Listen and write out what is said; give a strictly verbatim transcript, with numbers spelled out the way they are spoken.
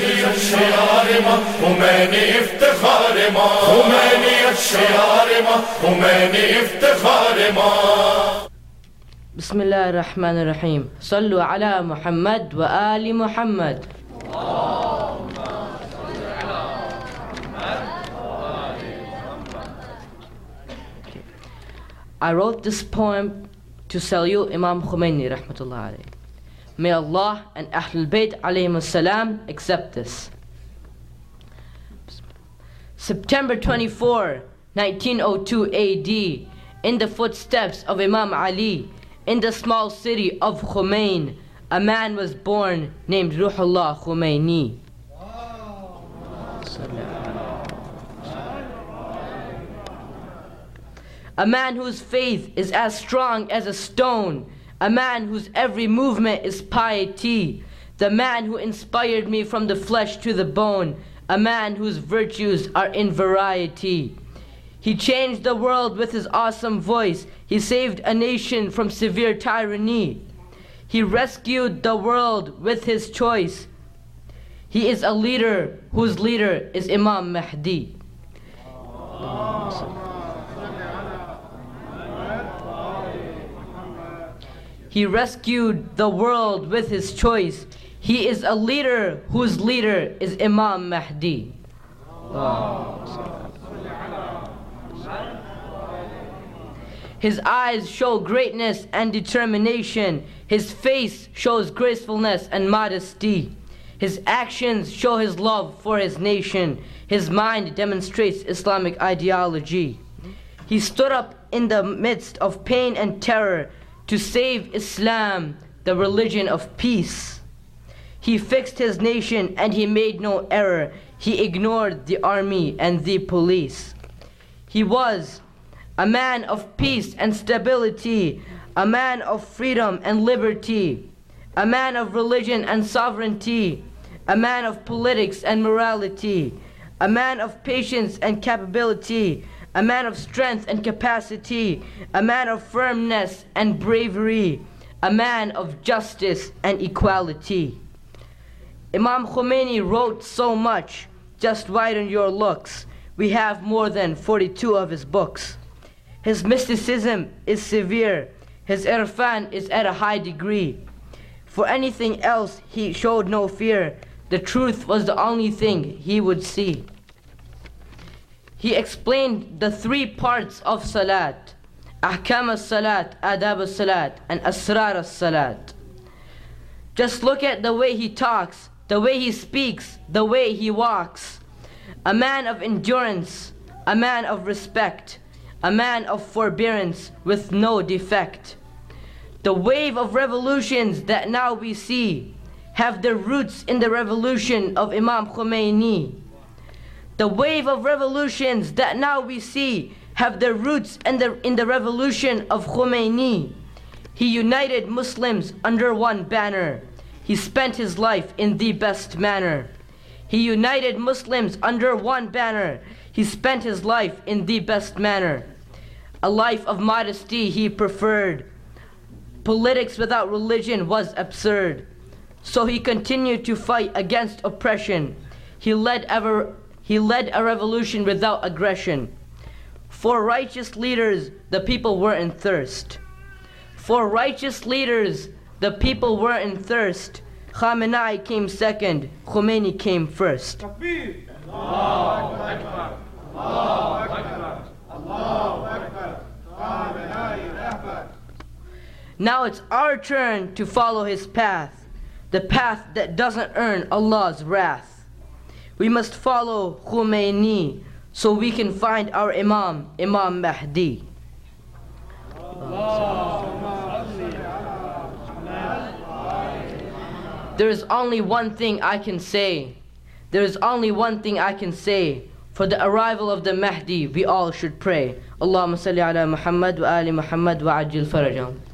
خمینی شعار ما، خمینی افتخار ما، خمینی شعار ما، خمینی افتخار ما. بسم الله الرحمن الرحيم. صلوا على محمد وآل محمد. I wrote this poem to salute Imam Khomeini rahmatullah alayhi. May Allah and Ahlul Bayt alayhim as-salam accept this. September twenty-fourth, nineteen oh two A D, in the footsteps of Imam Ali, in the small city of Khomein, a man was born named Ruhullah Khomeini. A man whose faith is as strong as a stone, a man whose every movement is piety, the man who inspired me from the flesh to the bone, a man whose virtues are in variety. He changed the world with his awesome voice. He saved a nation from severe tyranny. He rescued the world with his choice. He is a leader whose leader is Imam Mahdi. He rescued the world with his choice. He is a leader whose leader is Imam Mahdi. His eyes show greatness and determination. His face shows gracefulness and modesty. His actions show his love for his nation. His mind demonstrates Islamic ideology. He stood up in the midst of pain and terror to save Islam, the religion of peace. He fixed his nation and he made no error. He ignored the army and the police. He was a man of peace and stability, a man of freedom and liberty, a man of religion and sovereignty, a man of politics and morality, a man of patience and capability, a man of strength and capacity, a man of firmness and bravery, a man of justice and equality. Imam Khomeini wrote so much, just widen your looks. We have more than forty-two of his books. His mysticism is severe. His irfan is at a high degree. For anything else, he showed no fear. The truth was the only thing he would see. He explained the three parts of Salat: Ahkam al-Salat, Adab al-Salat, and Asrar al-Salat. Just look at the way he talks, the way he speaks, the way he walks. A man of endurance, a man of respect, a man of forbearance with no defect. The wave of revolutions that now we see have their roots in the revolution of Imam Khomeini. The wave of revolutions that now we see have their roots in the, in the revolution of Khomeini. He united Muslims under one banner. He spent his life in the best manner. He united Muslims under one banner. He spent his life in the best manner. A life of modesty he preferred. Politics without religion was absurd. So he continued to fight against oppression. He led ever He led a revolution without aggression. For righteous leaders, the people were in thirst. For righteous leaders, the people were in thirst. Khamenei came second, Khomeini came first. Allahu Akbar, Allahu Akbar, Allahu Akbar, Khamenei Akbar. Now it's our turn to follow his path, the path that doesn't earn Allah's wrath. We must follow Khomeini so we can find our Imam, Imam Mahdi. There is only one thing I can say. There is only one thing I can say. For the arrival of the Mahdi, we all should pray. Allahumma salli ala Muhammad wa ali Muhammad wa ajil farajam.